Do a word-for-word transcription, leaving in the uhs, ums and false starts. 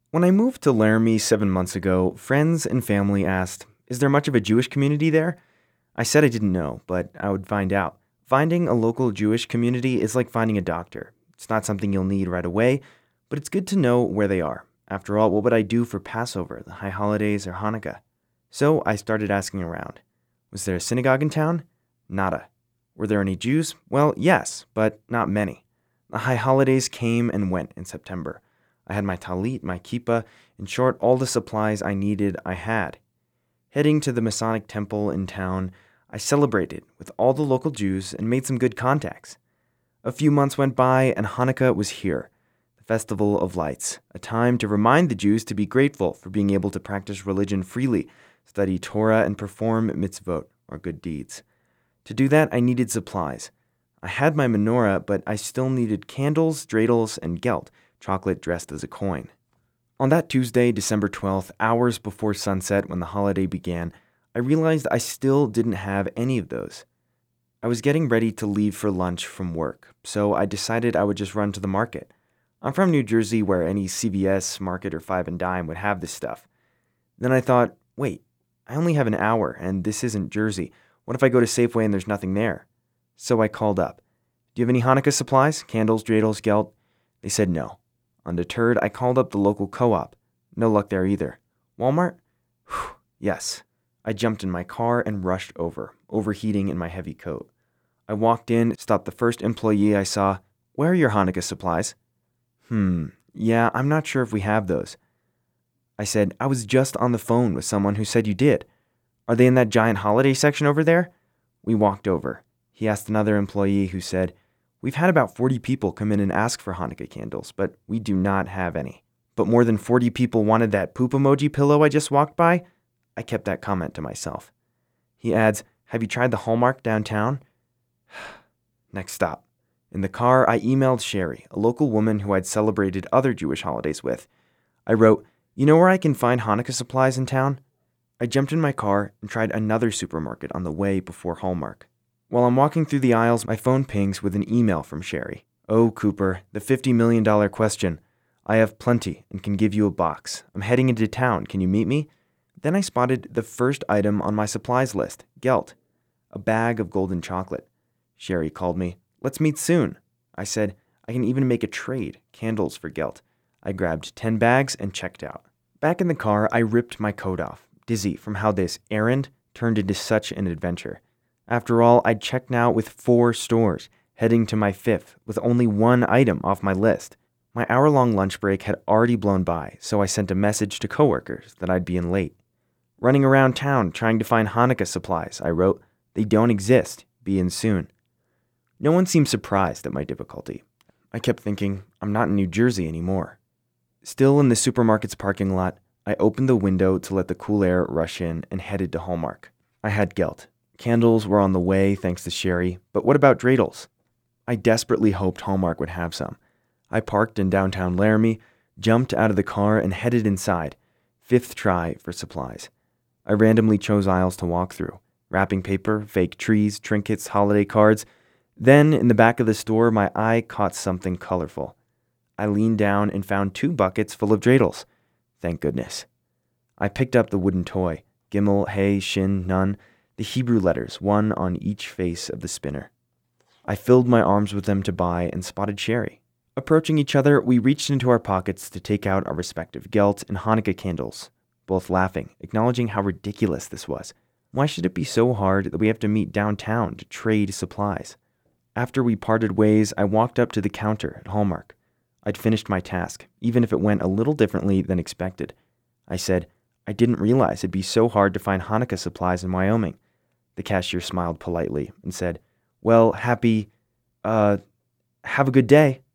When I moved to Laramie seven months ago, friends and family asked, "Is there much of a Jewish community there?" I said I didn't know, but I would find out. Finding a local Jewish community is like finding a doctor. It's not something you'll need right away, but it's good to know where they are. After all, what would I do for Passover, the high holidays, or Hanukkah? So I started asking around. Was there a synagogue in town? Nada. Were there any Jews? Well, yes, but not many. The high holidays came and went in September. I had my talit, my kippah, in short, all the supplies I needed I had. Heading to the Masonic temple in town, I celebrated with all the local Jews and made some good contacts. A few months went by and Hanukkah was here, the Festival of Lights, a time to remind the Jews to be grateful for being able to practice religion freely, study Torah, and perform mitzvot, or good deeds. To do that, I needed supplies. I had my menorah, but I still needed candles, dreidels, and gelt, chocolate dressed as a coin. On that Tuesday, December twelfth, hours before sunset when the holiday began, I realized I still didn't have any of those. I was getting ready to leave for lunch from work, so I decided I would just run to the market. I'm from New Jersey, where any C V S, Market, or Five and Dime would have this stuff. Then I thought, wait, I only have an hour, and this isn't Jersey. What if I go to Safeway and there's nothing there? So I called up. Do you have any Hanukkah supplies? Candles, dreidels, gelt? They said no. Undeterred, I called up the local co-op. No luck there either. Walmart? Whew, yes. I jumped in my car and rushed over, overheating in my heavy coat. I walked in, stopped the first employee I saw. Where are your Hanukkah supplies? Hmm, yeah, I'm not sure if we have those. I said, I was just on the phone with someone who said you did. Are they in that giant holiday section over there? We walked over. He asked another employee who said, We've had about forty people come in and ask for Hanukkah candles, but we do not have any. But more than forty people wanted that poop emoji pillow I just walked by? I kept that comment to myself. He adds, Have you tried the Hallmark downtown? Next stop. In the car, I emailed Sherry, a local woman who I'd celebrated other Jewish holidays with. I wrote, You know where I can find Hanukkah supplies in town? I jumped in my car and tried another supermarket on the way before Hallmark. While I'm walking through the aisles, my phone pings with an email from Sherry. Oh, Cooper, the fifty million dollars question. I have plenty and can give you a box. I'm heading into town. Can you meet me? Then I spotted the first item on my supplies list, gelt, a bag of golden chocolate. Sherry called me. Let's meet soon. I said, I can even make a trade, candles for gelt. I grabbed ten bags and checked out. Back in the car, I ripped my coat off, dizzy from how this errand turned into such an adventure. After all, I'd checked now with four stores, heading to my fifth with only one item off my list. My hour-long lunch break had already blown by, so I sent a message to coworkers that I'd be in late. Running around town trying to find Hanukkah supplies, I wrote. They don't exist. Be in soon. No one seemed surprised at my difficulty. I kept thinking, I'm not in New Jersey anymore. Still in the supermarket's parking lot, I opened the window to let the cool air rush in and headed to Hallmark. I had gelt. Candles were on the way thanks to Sherry, but what about dreidels? I desperately hoped Hallmark would have some. I parked in downtown Laramie, jumped out of the car, and headed inside. Fifth try for supplies. I randomly chose aisles to walk through. Wrapping paper, fake trees, trinkets, holiday cards. Then, in the back of the store, my eye caught something colorful. I leaned down and found two buckets full of dreidels. Thank goodness. I picked up the wooden toy. Gimel, Hey, Shin, Nun. The Hebrew letters, one on each face of the spinner. I filled my arms with them to buy and spotted Sherry. Approaching each other, we reached into our pockets to take out our respective gelt and Hanukkah candles, both laughing, acknowledging how ridiculous this was. Why should it be so hard that we have to meet downtown to trade supplies? After we parted ways, I walked up to the counter at Hallmark. I'd finished my task, even if it went a little differently than expected. I said, I didn't realize it'd be so hard to find Hanukkah supplies in Wyoming. The cashier smiled politely and said, Well, happy, uh, have a good day.